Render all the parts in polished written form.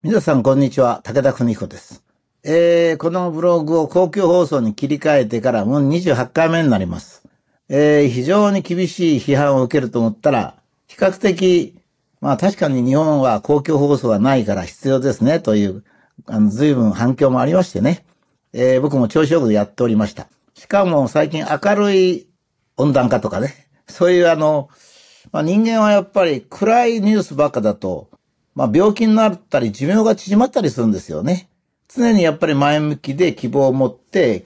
皆さん、こんにちは。武田邦彦です。このブログを公共放送に切り替えてからもう28回目になります。非常に厳しい批判を受けると思ったら、比較的、確かに日本は公共放送がないから必要ですね、という、随分反響もありましてね。僕も調子よくやっておりました。しかも最近明るい温暖化とかね、そういう人間はやっぱり暗いニュースばっかだと、病気になったり寿命が縮まったりするんですよね。常にやっぱり前向きで希望を持って、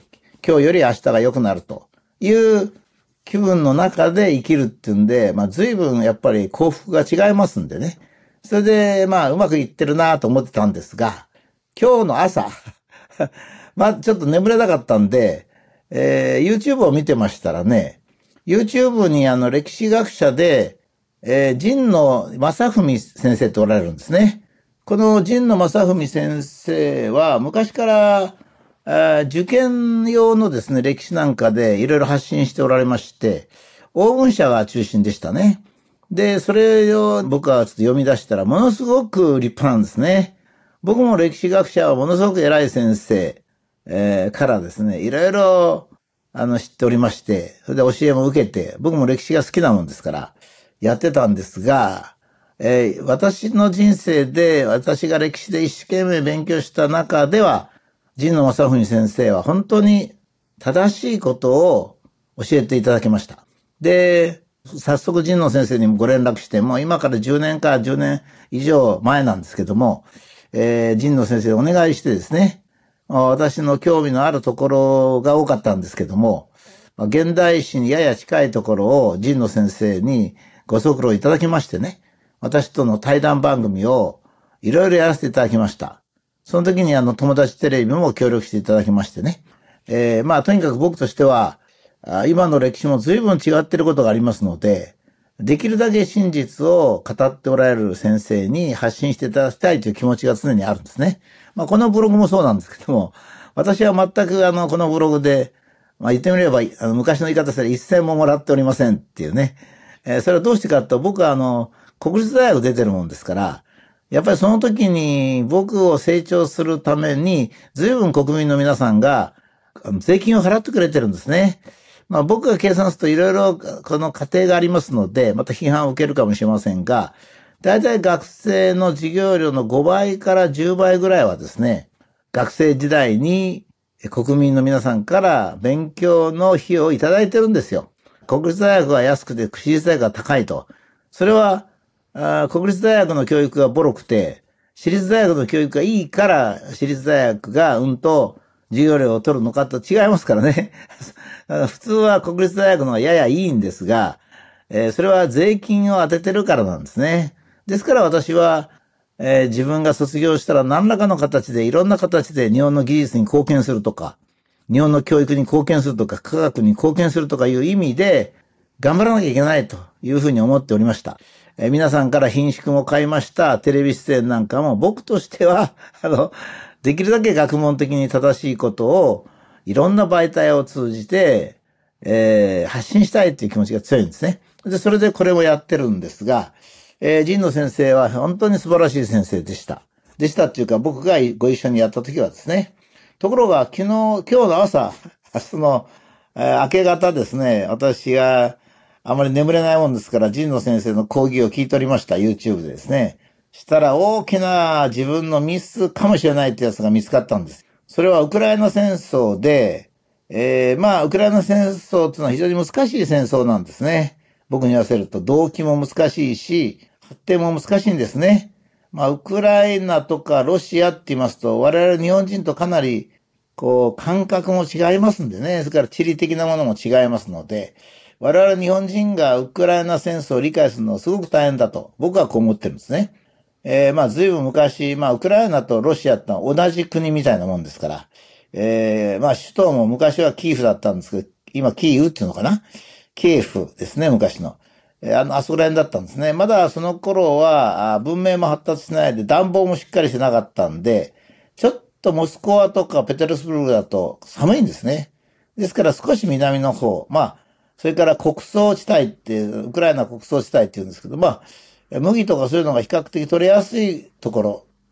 今日より明日が良くなるという気分の中で生きるっていうんで、随分やっぱり幸福が違いますんでね。それで、うまくいってるなと思ってたんですが、今日の朝、ちょっと眠れなかったんで、YouTube を見てましたらね、YouTube に歴史学者で、神野正文先生っておられるんですね。この神野正文先生は昔から、受験用のですね、歴史なんかでいろいろ発信しておられまして、黄金社が中心でしたね。で、それを僕はちょっと読み出したらものすごく立派なんですね。僕も歴史学者はものすごく偉い先生、からですね、いろいろ知っておりまして、それで教えも受けて、僕も歴史が好きなもんですから、やってたんですが、私の人生で、私が歴史で一生懸命勉強した中では、神野正文先生は本当に正しいことを教えていただきました。で、早速神野先生にもご連絡して、もう今から10年か10年以上前なんですけども、神野先生にお願いしてですね、私の興味のあるところが多かったんですけども、現代史にやや近いところを神野先生にご足労いただきましてね、私との対談番組をいろいろやらせていただきました。その時に友達テレビも協力していただきましてね。とにかく僕としては、今の歴史も随分違っていることがありますので、できるだけ真実を語っておられる先生に発信していただきたいという気持ちが常にあるんですね。このブログもそうなんですけども、私は全くこのブログで、言ってみれば、昔の言い方したら一銭ももらっておりませんっていうね。それはどうしてかと、僕は国立大学出てるもんですから、やっぱりその時に僕を成長するために、随分国民の皆さんが税金を払ってくれてるんですね。僕が計算するといろいろこの過程がありますので、また批判を受けるかもしれませんが、だいたい学生の授業料の5倍から10倍ぐらいはですね、学生時代に国民の皆さんから勉強の費用をいただいてるんですよ。国立大学は安くて私立大学が高いと。それは国立大学の教育がボロくて、私立大学の教育がいいから私立大学が授業料を取るのかと違いますからね。普通は国立大学の方がややいいんですが、それは税金を当ててるからなんですね。ですから私は、自分が卒業したら何らかの形でいろんな形で日本の技術に貢献するとか、日本の教育に貢献するとか、科学に貢献するとかいう意味で頑張らなきゃいけないというふうに思っておりました。皆さんから品縮も買いましたテレビ出演なんかも僕としては、できるだけ学問的に正しいことをいろんな媒体を通じて、発信したいという気持ちが強いんですね。で、それでこれをやってるんですが、神野先生は本当に素晴らしい先生でした。でしたっていうか僕がご一緒にやった時はですね。ところが今日の朝、明け方ですね、私があまり眠れないもんですから神野先生の講義を聞いておりました、YouTube でですね。したら大きな自分のミスかもしれないってやつが見つかったんです。それはウクライナ戦争で、ウクライナ戦争っていうのは非常に難しい戦争なんですね。僕に言わせると動機も難しいし、発展も難しいんですね。ウクライナとかロシアって言いますと、我々日本人とかなり、感覚も違いますんでね。それから地理的なものも違いますので、我々日本人がウクライナ戦争を理解するのはすごく大変だと、僕はこう思ってるんですね。随分昔、ウクライナとロシアってのは同じ国みたいなもんですから、首都も昔はキーフだったんですけど、今キーウっていうのかな、キエフですね、昔の。あそこら辺だったんですね。まだその頃は、文明も発達しないで、暖房もしっかりしてなかったんで、ちょっとモスクワとかペテルスブルクだと寒いんですね。ですから少し南の方、それから穀倉地帯って、ウクライナ穀倉地帯って言うんですけど、麦とかそういうのが比較的取れやすいところっ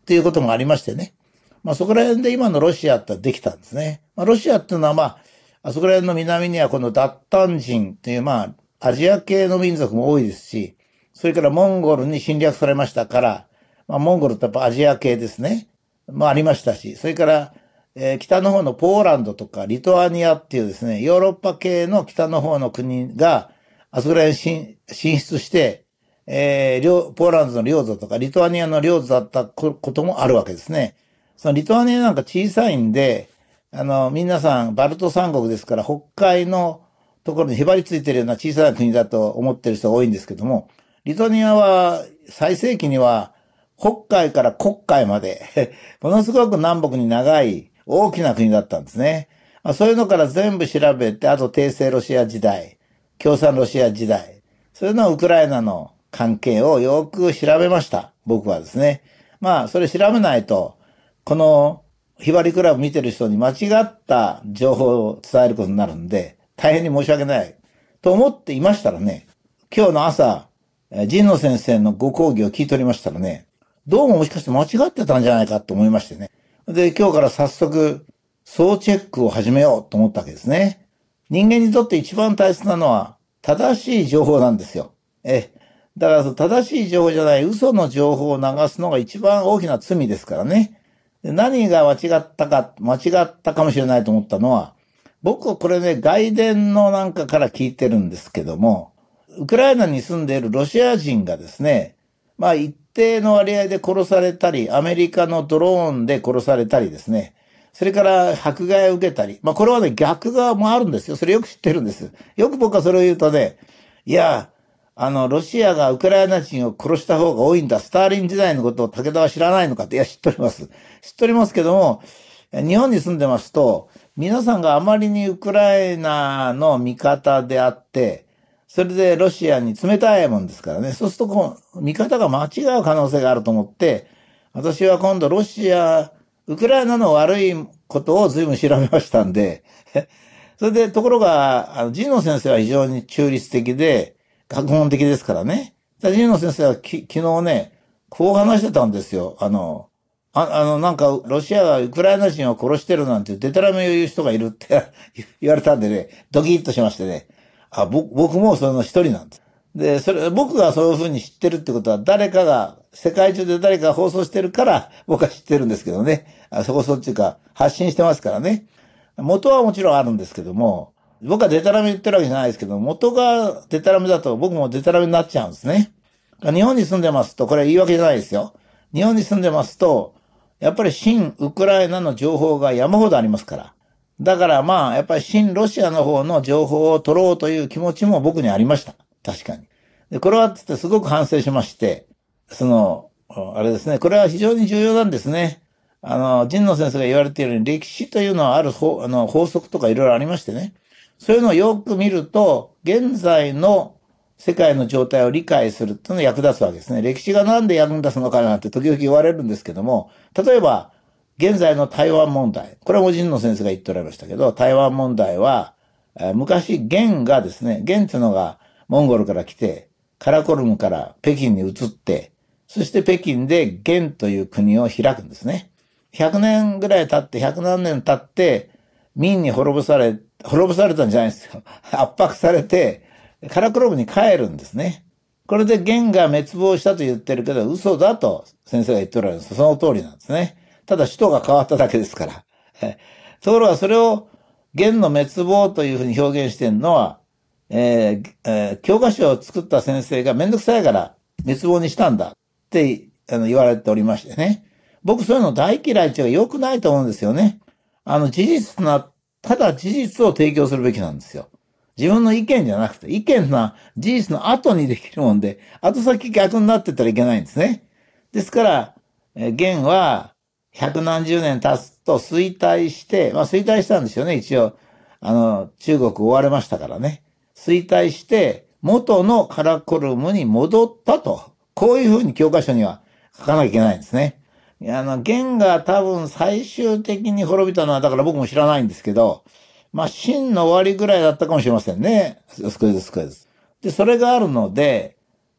っていうこともありましてね。そこら辺で今のロシアってできたんですね。ロシアっていうのはあそこら辺の南にはこのダッタン人っていうアジア系の民族も多いですし、それからモンゴルに侵略されましたから、モンゴルってやっぱアジア系ですね。ありましたし、それから、北の方のポーランドとかリトアニアっていうですね、ヨーロッパ系の北の方の国が、あそこら辺に進出して、ポーランドの領土とかリトアニアの領土だったこともあるわけですね。そのリトアニアなんか小さいんで、皆さんバルト三国ですから、北海のところにへばりついてるような小さな国だと思ってる人が多いんですけども、リトアニアは最盛期には北海から黒海までものすごく南北に長い大きな国だったんですね。そういうのから全部調べて、あと帝政ロシア時代、共産ロシア時代、そういうのをウクライナの関係をよく調べました。僕はですね。それ調べないと、このひばりクラブ見てる人に間違った情報を伝えることになるんで、大変に申し訳ないと思っていましたらね、今日の朝、神野先生のご講義を聞いておりましたらね、どうももしかして間違ってたんじゃないかと思いましてね。で、今日から早速、総チェックを始めようと思ったわけですね。人間にとって一番大切なのは、正しい情報なんですよ。だから正しい情報じゃない嘘の情報を流すのが一番大きな罪ですからね。何が間違ったかもしれないと思ったのは、僕はこれね、外伝のなんかから聞いてるんですけども、ウクライナに住んでいるロシア人がですね、一定の割合で殺されたり、アメリカのドローンで殺されたりですね、それから迫害を受けたり、これはね、逆側もあるんですよ。それよく知ってるんです。よく僕はそれを言うとね、いや、ロシアがウクライナ人を殺した方が多いんだ。スターリン時代のことを武田は知らないのかって、いや、知っております。知っておりますけども、日本に住んでますと、皆さんがあまりにウクライナの味方であって、それでロシアに冷たいもんですからね。そうすると見方が間違う可能性があると思って、私は今度ウクライナの悪いことを随分調べましたんで、それでところが、神野先生は非常に中立的で、学問的ですからね。神野先生は昨日ね、こう話してたんですよ。なんか、ロシアがウクライナ人を殺してるなんてデタラメを言う人がいるって言われたんでね、ドキッとしましてね。僕もその一人なんです。で、僕がそういうふうに知ってるってことは世界中で誰かが放送してるから僕は知ってるんですけどね。放送っていうか発信してますからね。元はもちろんあるんですけども、僕はデタラメ言ってるわけじゃないですけど、元がデタラメだと僕もデタラメになっちゃうんですね。日本に住んでますと、これは言い訳じゃないですよ。日本に住んでますと、やっぱり親ウクライナの情報が山ほどありますから。だからやっぱり親ロシアの方の情報を取ろうという気持ちも僕にありました。確かに。で、これはつってすごく反省しまして、あれですね、これは非常に重要なんですね。神野先生が言われているように、歴史というのは法則とかいろいろありましてね。そういうのをよく見ると、現在の世界の状態を理解するっていうのが役立つわけですね。歴史がなんで役に立つのかなんて時々言われるんですけども、例えば、現在の台湾問題。これはもう神野先生が言っておられましたけど、台湾問題は、昔、元がですね、元っていうのがモンゴルから来て、カラコルムから北京に移って、そして北京で元という国を開くんですね。100年ぐらい経って、100何年経って、明に滅ぼされたんじゃないですよ。圧迫されて、カラクロムに帰るんですね。これで元が滅亡したと言ってるけど、嘘だと先生が言っておられるんです。その通りなんですね。ただ首都が変わっただけですから。ところがそれを元の滅亡というふうに表現しているのは、教科書を作った先生がめんどくさいから滅亡にしたんだって言われておりましてね。僕そういうの大嫌いっていうか良くないと思うんですよね。ただ事実を提供するべきなんですよ。自分の意見じゃなくて、意見は事実の後にできるもんで、後先逆になってったらいけないんですね。ですから、元は百何十年経つと衰退して、衰退したんですよね、一応。中国追われましたからね。衰退して、元のカラコルムに戻ったと。こういうふうに教科書には書かなきゃいけないんですね。元が多分最終的に滅びたのは、だから僕も知らないんですけど、秦の終わりぐらいだったかもしれませんね。少しずつ。で、それがあるので、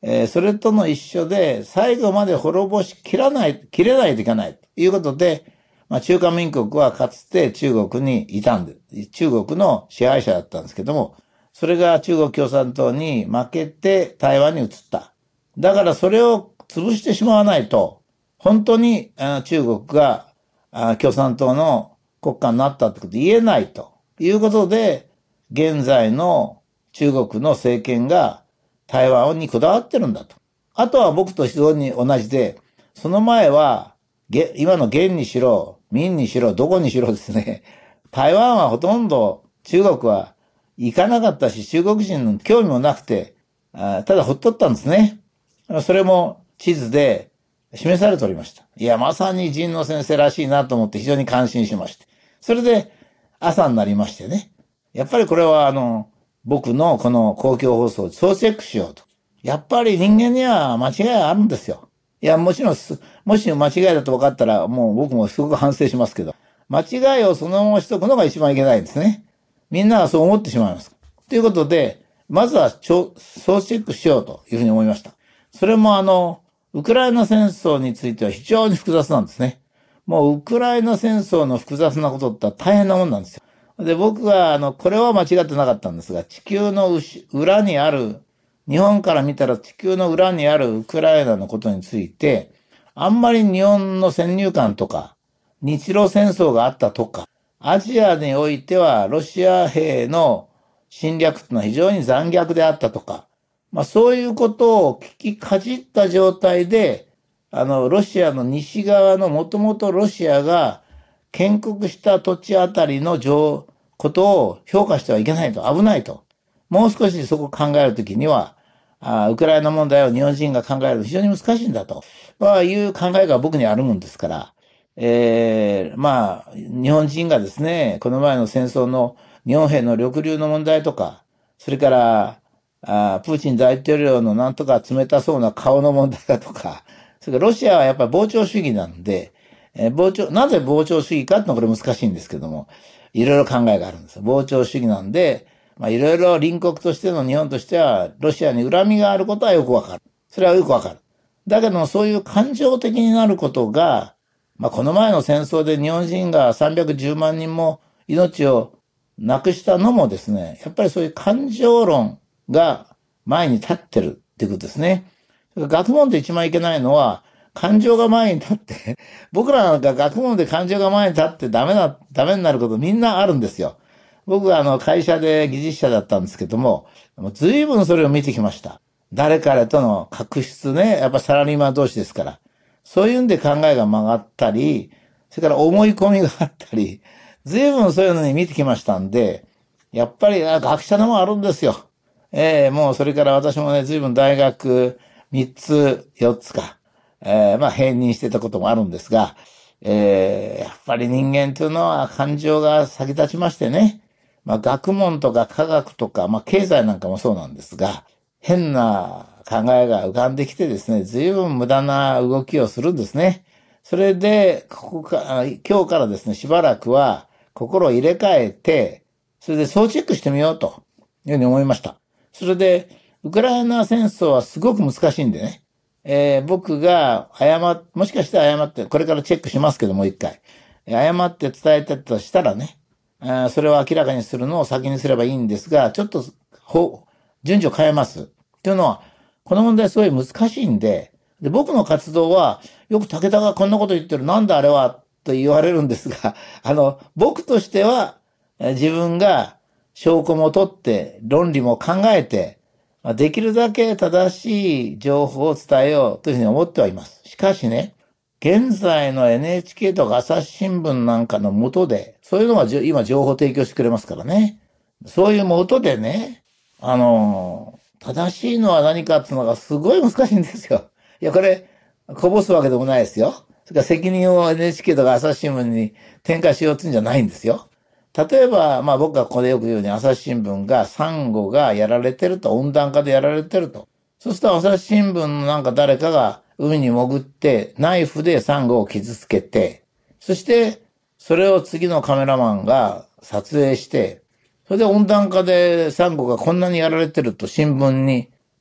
それとの一緒で、最後まで滅ぼしきれないといけないということで、中華民国はかつて中国にいたんで、中国の支配者だったんですけども、それが中国共産党に負けて台湾に移った。だからそれを潰してしまわないと、本当に中国が共産党の国家になったってこと言えないということで、現在の中国の政権が台湾にこだわってるんだと。あとは僕と非常に同じで、その前は、今の元にしろ、民にしろ、どこにしろですね、台湾はほとんど中国は行かなかったし、中国人の興味もなくて、ただほっとったんですね。それも地図で示されておりました。いや、まさに神野先生らしいなと思って非常に感心しまして。それで朝になりましてね。やっぱりこれは僕のこの公共放送を総チェックしようと。やっぱり人間には間違いがあるんですよ。いや、もちろん、もし間違いだと分かったら、もう僕もすごく反省しますけど、間違いをそのまましとくのが一番いけないんですね。みんながそう思ってしまいます。ということで、まずは総チェックしようというふうに思いました。それもウクライナ戦争については非常に複雑なんですね。もうウクライナ戦争の複雑なことって大変なもんなんですよ。で、僕はこれは間違ってなかったんですが、地球の裏にある、日本から見たら地球の裏にあるウクライナのことについて、あんまり日本の先入観とか、日露戦争があったとか、アジアにおいてはロシア兵の侵略というのは非常に残虐であったとか、そういうことを聞きかじった状態で、ロシアの西側のもともとロシアが建国した土地あたりのことを評価してはいけないと、危ないと。もう少しそこを考えるときには、ウクライナ問題を日本人が考えると非常に難しいんだと、いう考えが僕にあるもんですから、日本人がですね、この前の戦争の日本兵の抑留の問題とか、それから、プーチン大統領のなんとか冷たそうな顔の問題だとか、それからロシアはやっぱり膨張主義なんで、なぜ膨張主義かってのはこれ難しいんですけども、いろいろ考えがあるんですよ。膨張主義なんで、いろいろ隣国としての日本としては、ロシアに恨みがあることはよくわかる。それはよくわかる。だけども、そういう感情的になることが、この前の戦争で日本人が310万人も命をなくしたのもですね、やっぱりそういう感情論が前に立ってるっていうことですね。学問で一番いけないのは、感情が前に立って、僕らなんか学問で感情が前に立ってダメになることみんなあるんですよ。僕は会社で技術者だったんですけども、随分それを見てきました。誰彼との確執ね、やっぱサラリーマン同士ですから。そういうんで考えが曲がったり、それから思い込みがあったり、随分そういうのに見てきましたんで、やっぱり学者のもあるんですよ。もうそれから私もね、随分大学3つ、4つか、併任してたこともあるんですが、やっぱり人間というのは感情が先立ちましてね、学問とか科学とか、経済なんかもそうなんですが、変な考えが浮かんできてですね、随分無駄な動きをするんですね。それで、今日からですね、しばらくは心を入れ替えて、それで総チェックしてみようというふうに思いました。それで、ウクライナ戦争はすごく難しいんでね、僕がもしかして誤って、これからチェックしますけどもう一回、誤って伝えたとしたらね、それを明らかにするのを先にすればいいんですが、ちょっと順序変えます。というのは、この問題すごい難しいんで、僕の活動は、よく武田がこんなこと言ってる、なんだあれは、と言われるんですが、僕としては、自分が証拠も取って、論理も考えて、できるだけ正しい情報を伝えようというふうに思ってはいます。しかしね、現在の NHK とか朝日新聞なんかの下で、そういうのが今情報提供してくれますからね。そういう下でね、正しいのは何かっていうのがすごい難しいんですよ。いや、これ、こぼすわけでもないですよ。それから責任を NHK とか朝日新聞に転嫁しようっていうんじゃないんですよ。例えば、僕がここでよく言うように朝日新聞がサンゴがやられてると、温暖化でやられてると。そうすると朝日新聞のなんか誰かが海に潜ってナイフでサンゴを傷つけて、そしてそれを次のカメラマンが撮影して、それで温暖化でサンゴがこんなにやられてると新聞に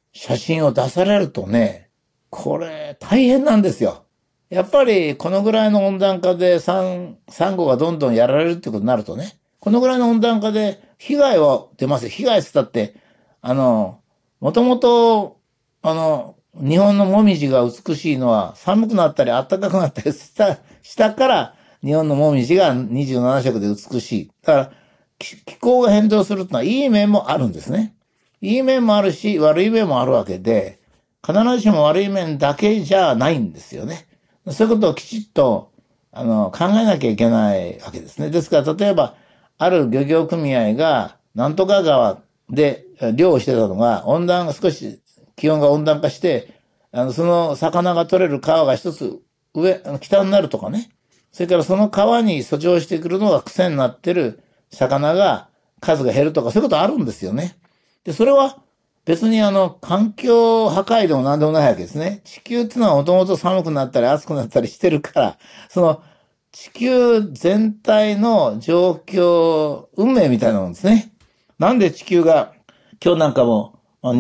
写真を出されるとね、これ大変なんですよ。やっぱりこのぐらいの温暖化でサンゴがどんどんやられるってことになるとね、このぐらいの温暖化で被害は出ますよ。被害って言ったって、もともと、日本のもみじが美しいのは寒くなったり暖かくなったりしたから日本のもみじが27色で美しい。だから気候が変動するのはいい面もあるんですね。いい面もあるし悪い面もあるわけで、必ずしも悪い面だけじゃないんですよね。そういうことをきちっと考えなきゃいけないわけですね。ですから例えばある漁業組合がなんとか川で漁をしてたのが少し気温が温暖化して、その魚が取れる川が一つ北になるとかね。それからその川に遡上してくるのが癖になってる魚が数が減るとか、そういうことあるんですよね。で、それは別に環境破壊でも何でもないわけですね。地球っていうのはもともと寒くなったり暑くなったりしてるから、その地球全体の状況、運命みたいなもんですね。なんで地球が今日なんかも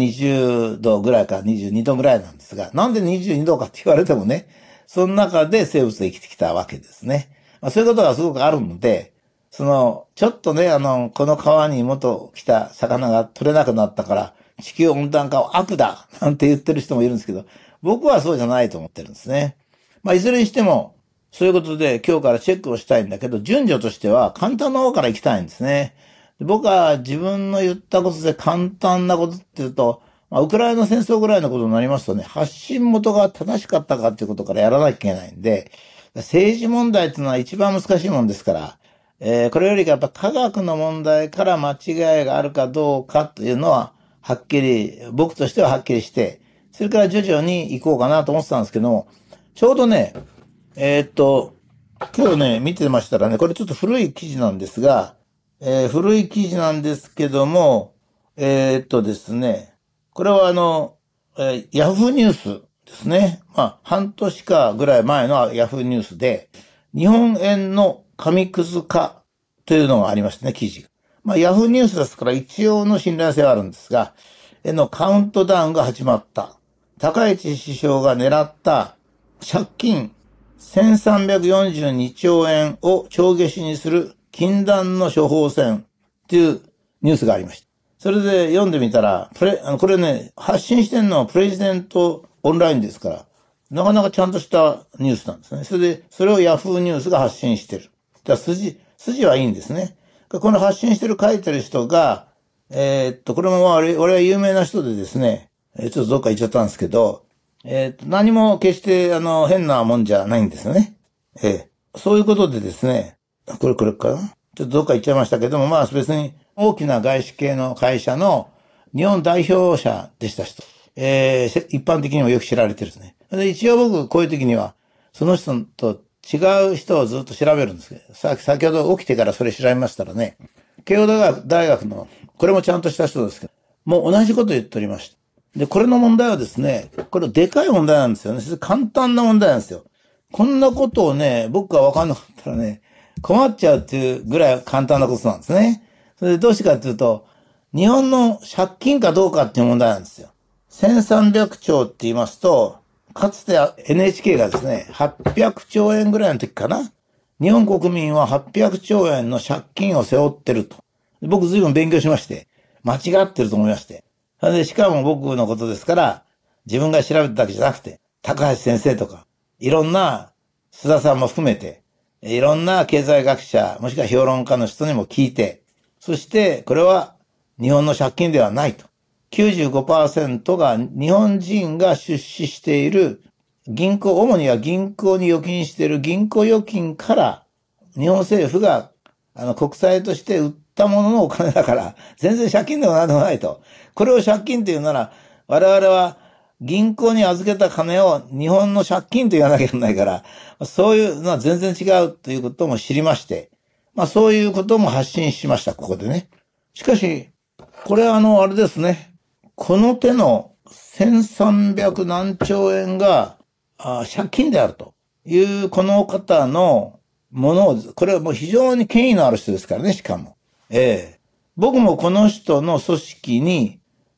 20度ぐらいか22度ぐらいなんですが、なんで22度かって言われてもね、その中で生物が生きてきたわけですね。そういうことがすごくあるので、ちょっとね、この川に元来た魚が取れなくなったから、地球温暖化は悪だなんて言ってる人もいるんですけど、僕はそうじゃないと思ってるんですね。いずれにしても、そういうことで今日からチェックをしたいんだけど、順序としては簡単な方から行きたいんですね。僕は自分の言ったことで簡単なことっていうと、ウクライナ戦争ぐらいのことになりますとね、発信元が正しかったかっていうことからやらなきゃいけないんで、政治問題っていうのは一番難しいもんですから、これよりかやっぱ科学の問題から間違いがあるかどうかというのは、はっきり、僕としてははっきりして、それから徐々に行こうかなと思ってたんですけども、ちょうどね、今日ね、見てましたらね、これちょっと古い記事なんですが、古い記事なんですけども、ですね、これはヤフーニュースですね。半年かぐらい前のヤフーニュースで、日本円の紙くず化というのがありましたね、記事が。ヤフーニュースですから一応の信頼性はあるんですが、カウントダウンが始まった。高市首相が狙った借金1342兆円を帳消しにする禁断の処方箋っていうニュースがありました。それで読んでみたら、これね、発信してんのはプレジデントオンラインですから、なかなかちゃんとしたニュースなんですね。それをヤフーニュースが発信してる。だから筋はいいんですね。この発信してる書いてる人が、これも俺は有名な人でですね、ちょっとどっか行っちゃったんですけど、何も決して変なもんじゃないんですよね。そういうことでですね、これかなちょっとどっか行っちゃいましたけども、別に大きな外資系の会社の日本代表者でした人。一般的にもよく知られてるんですね。で、一応僕、こういう時には、その人と違う人をずっと調べるんですけど、先ほど起きてからそれ調べましたらね、慶応大学の、これもちゃんとした人ですけど、もう同じこと言っておりました。で、これの問題はですね、これでかい問題なんですよね。簡単な問題なんですよ。こんなことをね、僕が分かんなかったらね、困っちゃうっていうぐらい簡単なことなんですね。それでどうしてかっていうと、日本の借金かどうかっていう問題なんですよ。1300兆って言いますと、かつて NHK がですね、800兆円ぐらいの時かな。日本国民は800兆円の借金を背負ってると。僕随分勉強しまして、間違ってると思いまして。で、しかも僕のことですから、自分が調べただけじゃなくて、高橋先生とか、いろんな、須田さんも含めて、いろんな経済学者、もしくは評論家の人にも聞いて、そして、これは日本の借金ではないと。95% が日本人が出資している主には銀行に預金している銀行預金から、日本政府が国債として売ったもののお金だから、全然借金でもなんでもないと。これを借金というなら、我々は銀行に預けた金を日本の借金と言わなきゃいけないから、そういうのは全然違うということも知りまして、そういうことも発信しました、ここでね。しかし、これあれですね。この手の1300何兆円が借金であるというこの方のものを、これはもう非常に権威のある人ですからね、しかも。僕もこの人の組織に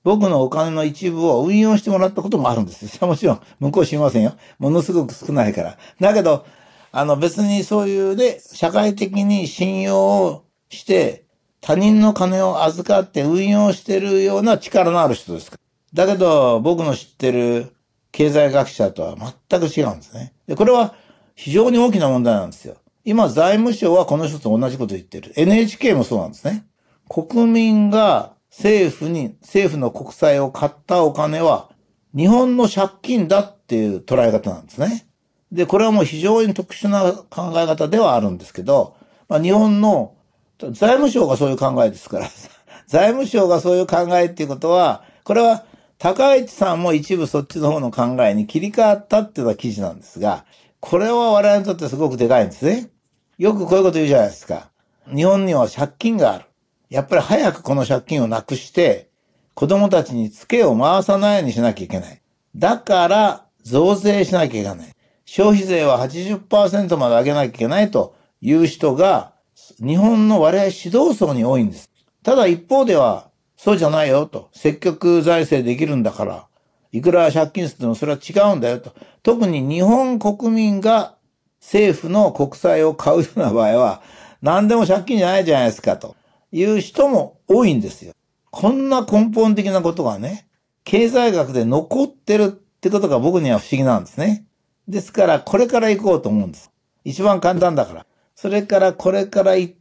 僕のお金の一部を運用してもらったこともあるんですよ。もちろん、向こう知りませんよ。ものすごく少ないから。だけど、別にそういうね、社会的に信用をして、他人の金を預かって運用してるような力のある人ですから。だけど、僕の知ってる経済学者とは全く違うんですね。で、これは非常に大きな問題なんですよ。今、財務省はこの人と同じことを言ってる。NHK もそうなんですね。国民が政府の国債を買ったお金は、日本の借金だっていう捉え方なんですね。で、これはもう非常に特殊な考え方ではあるんですけど、日本の財務省がそういう考えですから、財務省がそういう考えっていうことは、これは高市さんも一部そっちの方の考えに切り替わったっていうのが記事なんですが、これは我々にとってすごくでかいんですね。よくこういうこと言うじゃないですか。日本には借金がある。やっぱり早くこの借金をなくして、子供たちにツケを回さないようにしなきゃいけない。だから、増税しなきゃいけない。消費税は 80% まで上げなきゃいけないという人が、日本の我々指導層に多いんです。ただ一方では、そうじゃないよと。積極財政できるんだから、いくら借金するのもそれは違うんだよと。特に日本国民が政府の国債を買うような場合は、何でも借金じゃないじゃないですかという人も多いんですよ。こんな根本的なことがね、経済学で残ってるってことが僕には不思議なんですね。ですから、これから行こうと思うんです。一番簡単だから。それからこれから行って、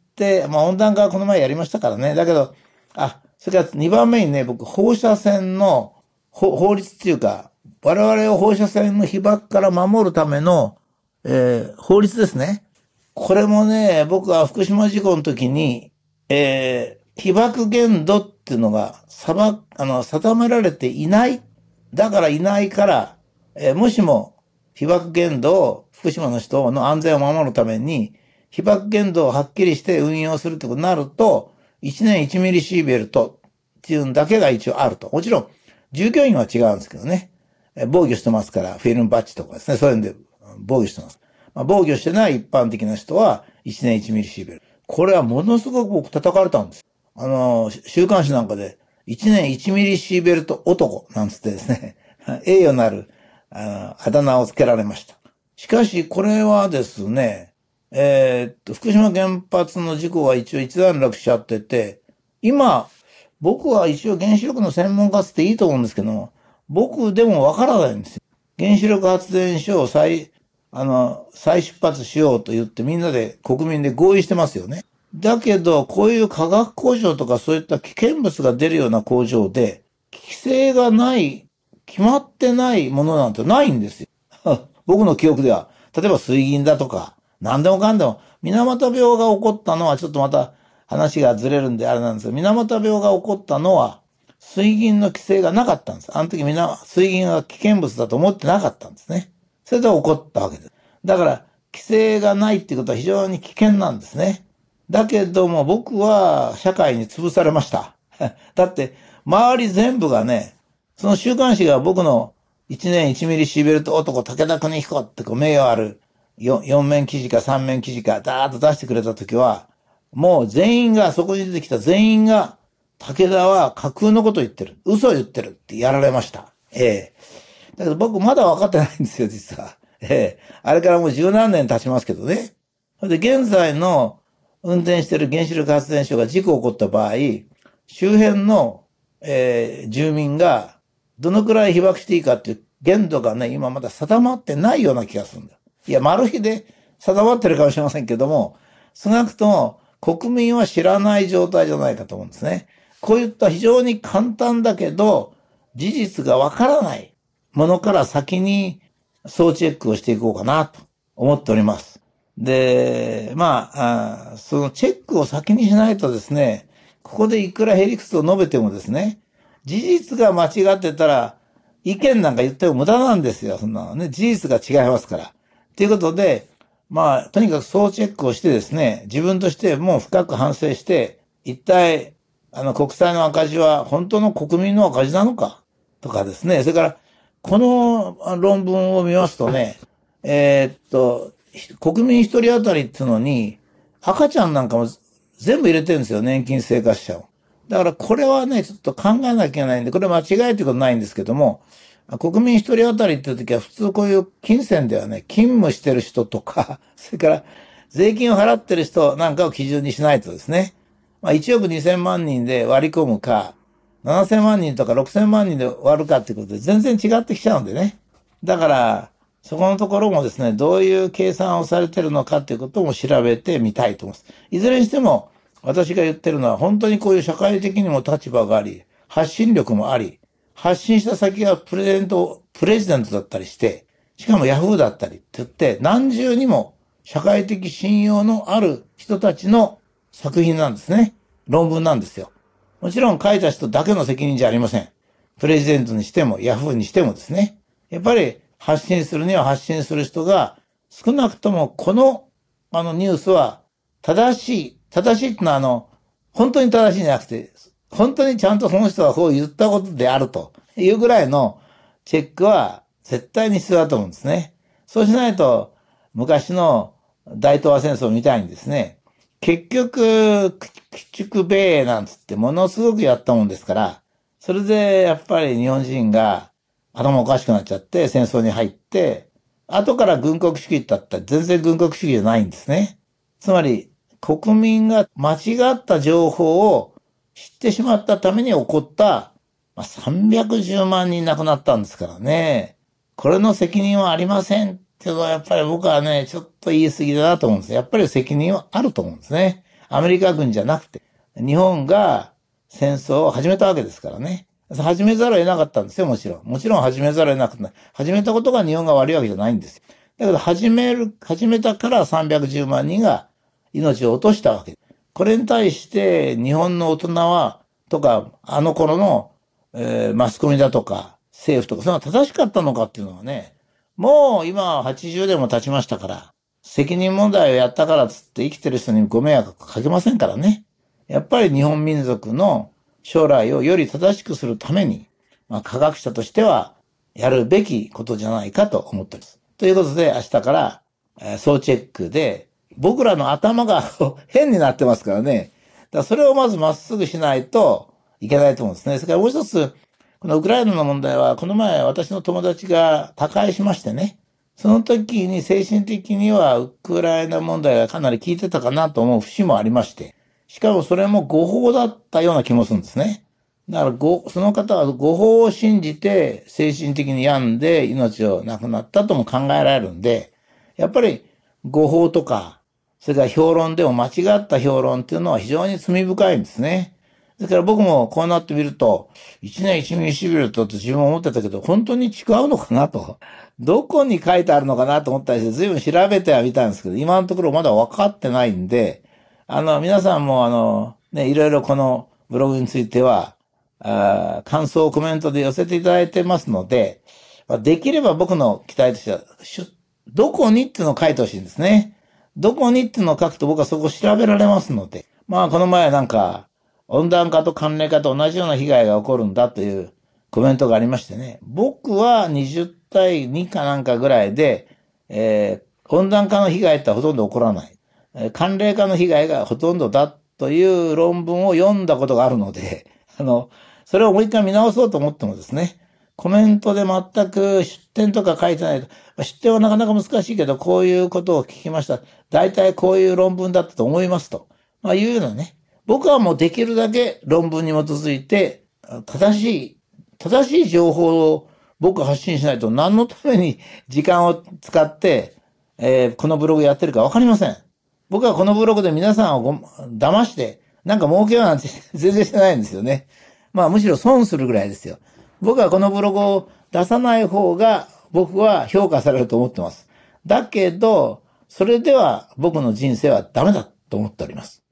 温暖化はこの前やりましたからね。だけど、それから2番目にね、僕、放射線の法律っていうか、我々を放射線の被曝から守るための、法律ですね。これもね、僕は福島事故の時に、被曝限度っていうのが定められていない。だからいないから、もしも被曝限度を福島の人の安全を守るために、被曝限度をはっきりして運用するってことになると、1年1ミリシーベルトっていうのだけが一応あると。もちろん、従業員は違うんですけどね。防御してますから、フィルムバッジとかですね、そういうんで防御してます。防御してない一般的な人は1年1ミリシーベルト。これはものすごく僕叩かれたんです。週刊誌なんかで、1年1ミリシーベルト男なんつってですね、栄誉なる、あだ名をつけられました。しかし、これはですね、福島原発の事故は一応一段落しちゃってて、今、僕は一応原子力の専門家っていいと思うんですけども、僕でもわからないんですよ。原子力発電所を再出発しようと言ってみんなで国民で合意してますよね。だけど、こういう化学工場とかそういった危険物が出るような工場で、規制がない、決まってないものなんてないんですよ。僕の記憶では。例えば水銀だとか、何でもかんでも、水俣病が起こったのはちょっとまた話がずれるんであれなんですが、水俣病が起こったのは、水銀の規制がなかったんです。あの時みんな水銀が危険物だと思ってなかったんですね。それで起こったわけです。だから、規制がないっていうことは非常に危険なんですね。だけども僕は社会に潰されました。だって、周り全部がね、その週刊誌が僕の1年1ミリシーベルト男武田邦彦って名誉ある4面記事か3面記事かダーッと出してくれたときは、もう全員が、そこに出てきた全員が、武田は架空のことを言ってる。嘘を言ってるってやられました。だけど僕まだ分かってないんですよ、実は。あれからもう十何年経ちますけどね。で、現在の運転している原子力発電所が事故起こった場合、周辺の、住民がどのくらい被爆していいかっていう限度がね、今まだ定まってないような気がするんだ。いや、マル秘で定まってるかもしれませんけども、少なくとも国民は知らない状態じゃないかと思うんですね。こういった非常に簡単だけど、事実がわからないものから先に総チェックをしていこうかなと思っております。で、そのチェックを先にしないとですね、ここでいくらヘリクスを述べてもですね、事実が間違ってたら、意見なんか言っても無駄なんですよ、そんなのね。事実が違いますから。ということで、とにかく総チェックをしてですね、自分としてもう深く反省して、一体、国債の赤字は本当の国民の赤字なのかとかですね、それから、この論文を見ますとね、国民一人当たりっていうのに、赤ちゃんなんかも全部入れてるんですよ、年金生活者を。 だからこれはね、ちょっと考えなきゃいけないんで、これ間違いということないんですけども、国民一人当たりっていう時は普通こういう金銭ではね、勤務してる人とか、それから税金を払ってる人なんかを基準にしないとですね、1億2000万人で割り込むか、7000万人とか6000万人で割るかっていうことで全然違ってきちゃうんでね。だから、そこのところもですね、どういう計算をされてるのかっていうことも調べてみたいと思います。いずれにしても、私が言ってるのは本当にこういう社会的にも立場があり、発信力もあり、発信した先がプレゼントだったりして、しかもヤフーだったりって言って、何重にも社会的信用のある人たちの作品なんですね。論文なんですよ。もちろん書いた人だけの責任じゃありません。プレジデントにしてもヤフーにしてもですね。やっぱり発信するには発信する人が少なくともこのニュースは正しいってのは本当に正しいんじゃなくて、本当にちゃんとその人がこう言ったことであるというぐらいのチェックは絶対に必要だと思うんですね。そうしないと昔の大東亜戦争みたいにですね、結局、鬼畜米なんつってものすごくやったもんですから、それでやっぱり日本人が頭おかしくなっちゃって戦争に入って、後から軍国主義ってあったら全然軍国主義じゃないんですね。つまり国民が間違った情報を知ってしまったために起こった、310万人亡くなったんですからね。これの責任はありませんっていうのはやっぱり僕はね、ちょっと言い過ぎだなと思うんです。やっぱり責任はあると思うんですね。アメリカ軍じゃなくて、日本が戦争を始めたわけですからね。始めざるを得なかったんですよ、もちろん。もちろん始めざるを得なくて、始めたことが日本が悪いわけじゃないんですよ。だけど始めたから310万人が命を落としたわけ。これに対して日本の大人は、とか、あの頃の、マスコミだとか、政府とか、それは正しかったのかっていうのはね、もう今は80年も経ちましたから、責任問題をやったからっつって生きてる人にご迷惑かけませんからね。やっぱり日本民族の将来をより正しくするために、科学者としてはやるべきことじゃないかと思っております。ということで明日から、総チェックで、僕らの頭が変になってますからね。だからそれをまずまっすぐしないといけないと思うんですね。それからもう一つ、このウクライナの問題は、この前私の友達が他界しましてね。その時に精神的にはウクライナ問題がかなり効いてたかなと思う節もありまして。しかもそれも誤報だったような気もするんですね。だからその方は誤報を信じて精神的に病んで命を亡くなったとも考えられるんで、やっぱり誤報とか、それから評論でも間違った評論っていうのは非常に罪深いんですね。だから僕もこうなってみると、一年一ミリシビルトって自分思ってたけど、本当に違うのかなと。どこに書いてあるのかなと思ったりして、随分調べてはみたんですけど、今のところまだ分かってないんで、皆さんもいろいろこのブログについては、感想をコメントで寄せていただいてますので、できれば僕の期待としては、どこにっていうのを書いてほしいんですね。どこにっていうのを書くと僕はそこを調べられますので。この前なんか、温暖化と寒冷化と同じような被害が起こるんだというコメントがありましてね。僕は20対2かなんかぐらいで、温暖化の被害ってほとんど起こらない。寒冷化の被害がほとんどだという論文を読んだことがあるので、それをもう一回見直そうと思ってもですね、コメントで全く出典とか書いてないと、出典はなかなか難しいけど、こういうことを聞きました。大体こういう論文だったと思いますと。いうようなね。僕はもうできるだけ論文に基づいて、正しい情報を僕は発信しないと何のために時間を使って、このブログやってるかわかりません。僕はこのブログで皆さんを騙して、なんか儲けようなんて全然してないんですよね。むしろ損するぐらいですよ。僕はこのブログを出さない方が僕は評価されると思ってます。だけど、それでは僕の人生はダメだと思っております。